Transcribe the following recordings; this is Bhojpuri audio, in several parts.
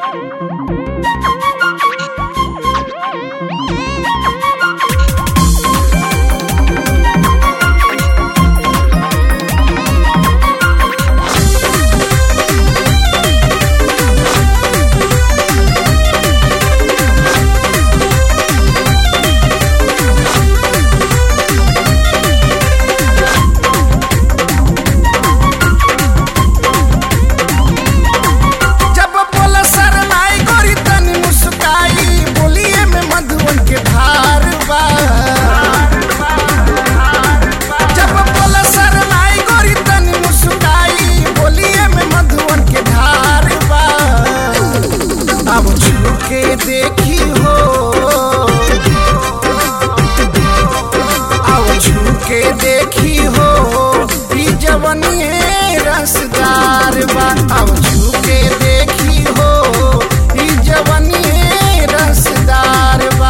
देखी हो आओ छू के देखी हो ई जवनी रसदार बा। आओ छू के देखी हो ई जवनी रसदार बा।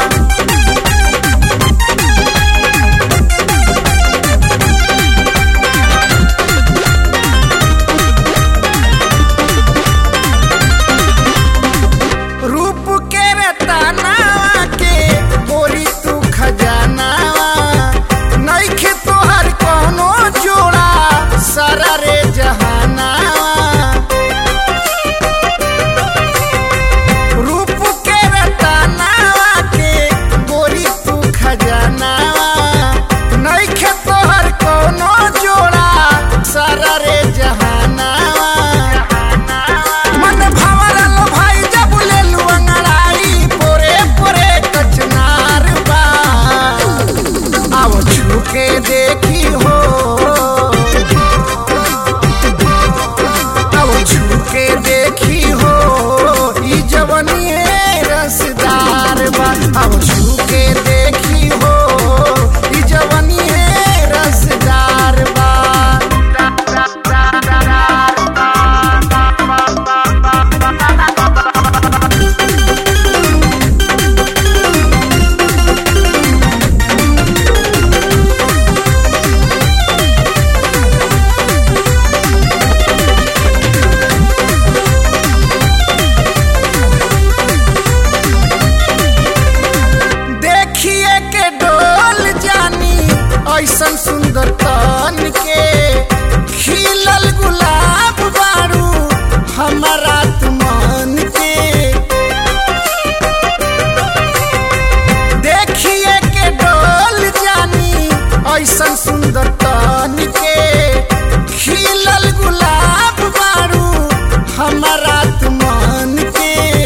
रूप के रतनावा के गोरी तू खजानावा नइखे तोहर कोनो जोड़ा सारा रे जहानावा। रूप के रतनावा के गोरी तू खजानावा नइखे तोहर कोनो जोड़ा सारा रे जहानावा। मन भावला लो भाई जब ले लू अंगड़ाई पोरे पोरे कचनार बा। आओ छू के देखी हो आओ छू के देखी हो ई जवनी रसदार बा। आओ छू के देखी हो ई जवनी रसदार बा। देखिए के डोल जानी ऐसन सुंदर तन के खिलल गुलाब बारू हमारा तुमन के। देखिए के डोल जानी ऐसन सुंदर तन के खिलल गुलाब बारू हमारा तुमन के।